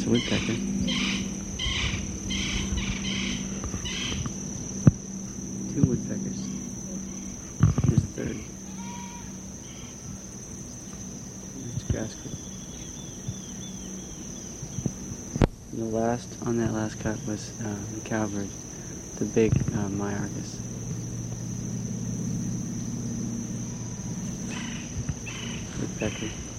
a woodpecker. Two woodpeckers. Here's the third. It's grass clip. And the last, on that last cut was the cowbird, the big Myargus. Woodpecker.